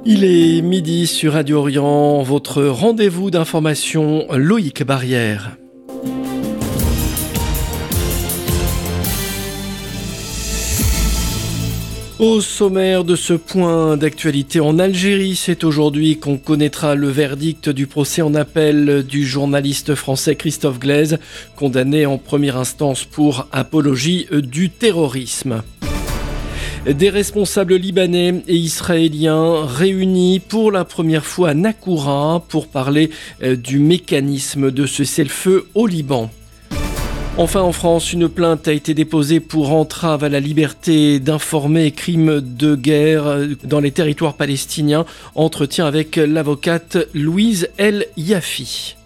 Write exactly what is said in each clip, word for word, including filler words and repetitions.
Il est midi sur Radio Orient, votre rendez-vous d'information Loïc Barrière. Au sommaire de ce point d'actualité en Algérie, c'est aujourd'hui qu'on connaîtra le verdict du procès en appel du journaliste français Christophe Glaise, condamné en première instance pour apologie du terrorisme. Des responsables libanais et israéliens réunis pour la première fois à Nakoura pour parler du mécanisme de cessez-le-feu au Liban. Enfin, en France, une plainte a été déposée pour entrave à la liberté d'informer et crime de guerre dans les territoires palestiniens. Entretien avec l'avocate Louise El Yafi.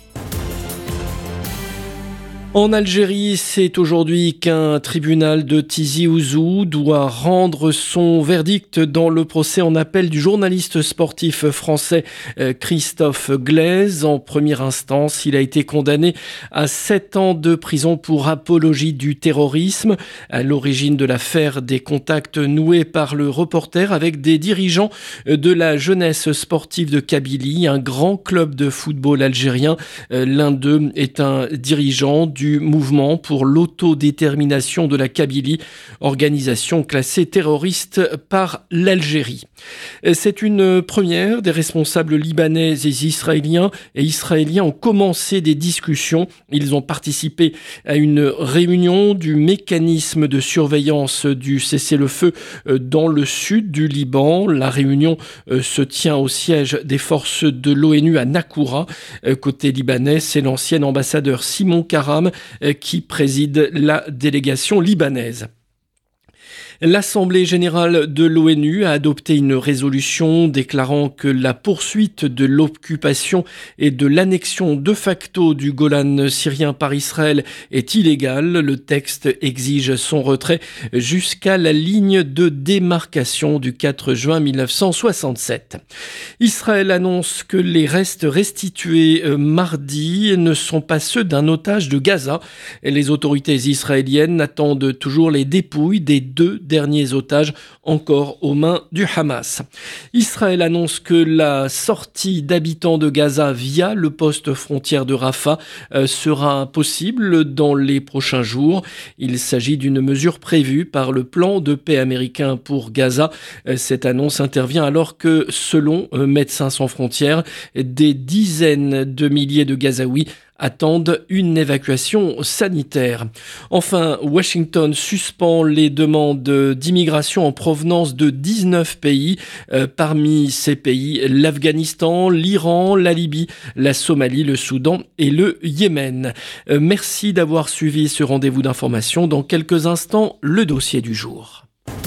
En Algérie, c'est aujourd'hui qu'un tribunal de Tizi Ouzou doit rendre son verdict dans le procès en appel du journaliste sportif français Christophe Glaise. En première instance, il a été condamné à sept ans de prison pour apologie du terrorisme, à l'origine de l'affaire des contacts noués par le reporter avec des dirigeants de la jeunesse sportive de Kabylie, un grand club de football algérien. L'un d'eux est un dirigeant du mouvement pour l'autodétermination de la Kabylie, organisation classée terroriste par l'Algérie. C'est une première. Des responsables libanais et israéliens et israéliens ont commencé des discussions. Ils ont participé à une réunion du mécanisme de surveillance du cessez-le-feu dans le sud du Liban. La réunion se tient au siège des forces de l'ONU à Nakoura. Côté libanais, c'est l'ancien ambassadeur Simon Karam qui préside la délégation libanaise. L'Assemblée générale de l'ONU a adopté une résolution déclarant que la poursuite de l'occupation et de l'annexion de facto du Golan syrien par Israël est illégale. Le texte exige son retrait jusqu'à la ligne de démarcation du quatre juin mille neuf cent soixante-sept. Israël annonce que les restes restitués mardi ne sont pas ceux d'un otage de Gaza. Les autorités israéliennes attendent toujours les dépouilles des deux derniers otages encore aux mains du Hamas. Israël annonce que la sortie d'habitants de Gaza via le poste frontière de Rafah euh, sera possible dans les prochains jours. Il s'agit d'une mesure prévue par le plan de paix américain pour Gaza. Euh, cette annonce intervient alors que, selon euh, Médecins sans frontières, des dizaines de milliers de Gazaouis attendent une évacuation sanitaire. Enfin, Washington suspend les demandes d'immigration en provenance de dix-neuf pays. Euh, parmi ces pays, l'Afghanistan, l'Iran, la Libye, la Somalie, le Soudan et le Yémen. Euh, merci d'avoir suivi ce rendez-vous d'information. Dans quelques instants, le dossier du jour.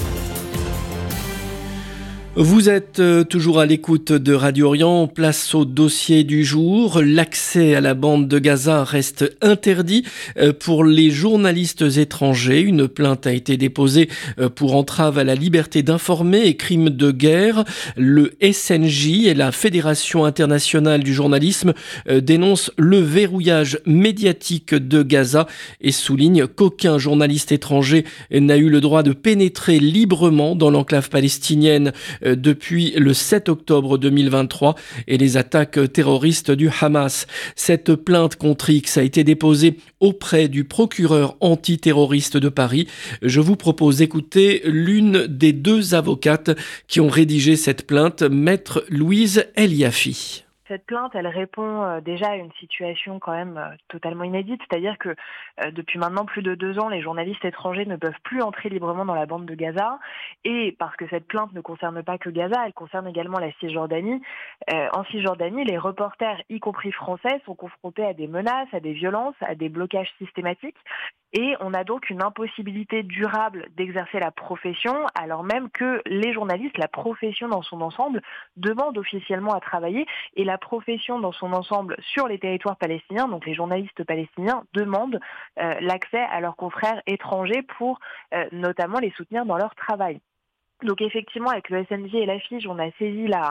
Vous êtes toujours à l'écoute de Radio Orient, place au dossier du jour. L'accès à la bande de Gaza reste interdit pour les journalistes étrangers. Une plainte a été déposée pour entrave à la liberté d'informer et crime de guerre. Le S N J et la Fédération internationale du journalisme dénoncent le verrouillage médiatique de Gaza et soulignent qu'aucun journaliste étranger n'a eu le droit de pénétrer librement dans l'enclave palestinienne depuis le sept octobre deux mille vingt-trois et les attaques terroristes du Hamas. Cette plainte contre X a été déposée auprès du procureur antiterroriste de Paris. Je vous propose d'écouter l'une des deux avocates qui ont rédigé cette plainte, maître Louise El Yafi. Cette plainte, elle répond euh, déjà à une situation quand même euh, totalement inédite, c'est-à-dire que euh, depuis maintenant plus de deux ans, les journalistes étrangers ne peuvent plus entrer librement dans la bande de Gaza, et parce que cette plainte ne concerne pas que Gaza, elle concerne également la Cisjordanie. Euh, en Cisjordanie, les reporters, y compris français, sont confrontés à des menaces, à des violences, à des blocages systématiques, et on a donc une impossibilité durable d'exercer la profession, alors même que les journalistes, la profession dans son ensemble, demandent officiellement à travailler, et la profession dans son ensemble sur les territoires palestiniens, donc les journalistes palestiniens, demandent euh, l'accès à leurs confrères étrangers pour euh, notamment les soutenir dans leur travail. Donc effectivement, avec le S N J et la F I J, on a saisi la,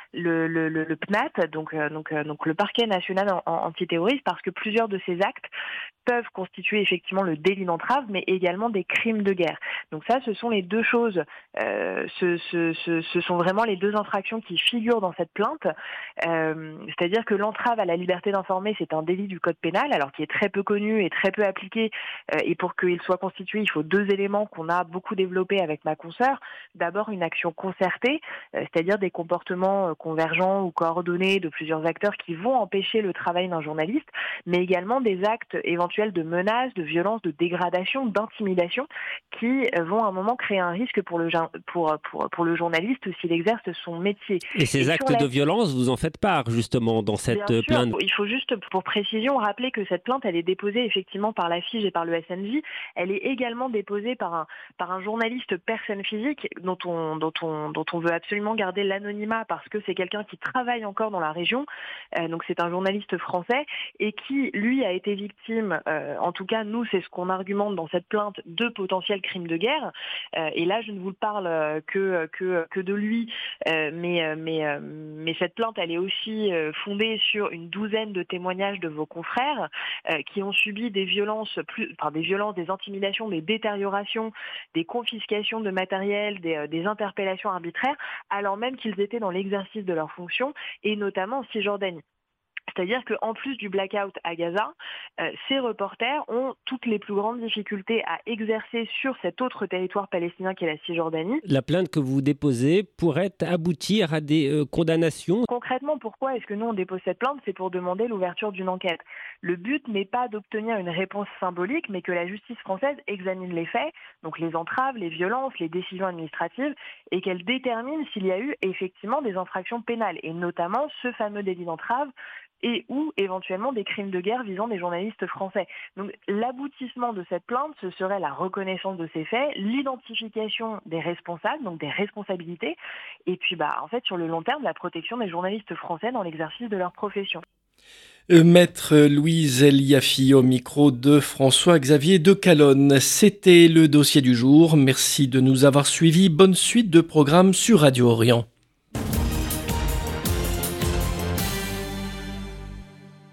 le, le, le, le P N A T, donc, euh, donc, euh, donc le parquet national en, en, antiterroriste, parce que plusieurs de ces actes peuvent constituer effectivement le délit d'entrave, mais également des crimes de guerre. Donc ça, ce sont les deux choses, euh, ce, ce, ce, ce sont vraiment les deux infractions qui figurent dans cette plainte. Euh, c'est-à-dire que l'entrave à la liberté d'informer, c'est un délit du code pénal, alors qui est très peu connu et très peu appliqué, euh, et pour qu'il soit constitué, il faut deux éléments qu'on a beaucoup développés avec ma consoeur. D'abord, une action concertée, euh, c'est-à-dire des comportements euh, convergents ou coordonnés de plusieurs acteurs qui vont empêcher le travail d'un journaliste, mais également des actes éventuels de menaces, de violence, de dégradation, d'intimidation qui vont à un moment créer un risque pour le, pour, pour, pour le journaliste s'il exerce son métier. Et ces Et actes la... de violence, vous en faites part justement dans cette Bien plainte. sûr, il faut juste pour précision rappeler que cette plainte, elle est déposée effectivement par la F I J et par le S N J. Elle est également déposée par un, par un journaliste personne physique dont on, dont, on, dont on veut absolument garder l'anonymat parce que c'est quelqu'un qui travaille encore dans la région. Euh, donc c'est un journaliste français et qui, lui, a été victime Euh, en tout cas, nous, c'est ce qu'on argumente dans cette plainte, de potentiels crimes de guerre. Euh, et là, je ne vous le parle que, que, que de lui, euh, mais, mais, euh, mais cette plainte, elle est aussi euh, fondée sur une douzaine de témoignages de vos confrères euh, qui ont subi des violences, plus, enfin, des violences, des intimidations, des détériorations, des confiscations de matériel, des, des interpellations arbitraires, alors même qu'ils étaient dans l'exercice de leurs fonctions, et notamment en Cisjordanie. C'est-à-dire qu'en plus du blackout à Gaza, euh, ces reporters ont toutes les plus grandes difficultés à exercer sur cet autre territoire palestinien qu'est la Cisjordanie. La plainte que vous déposez pourrait aboutir à des euh, condamnations. Concrètement, pourquoi est-ce que nous on dépose cette plainte? C'est pour demander l'ouverture d'une enquête. Le but n'est pas d'obtenir une réponse symbolique, mais que la justice française examine les faits, donc les entraves, les violences, les décisions administratives, et qu'elle détermine s'il y a eu effectivement des infractions pénales, et notamment ce fameux délit d'entrave, et ou éventuellement des crimes de guerre visant des journalistes français. Donc l'aboutissement de cette plainte, ce serait la reconnaissance de ces faits, l'identification des responsables, donc des responsabilités, et puis bah en fait sur le long terme, la protection des journalistes français dans l'exercice de leur profession. Maître Louise Eliafi au micro de François-Xavier de Calonne. C'était le dossier du jour. Merci de nous avoir suivis. Bonne suite de programmes sur Radio Orient.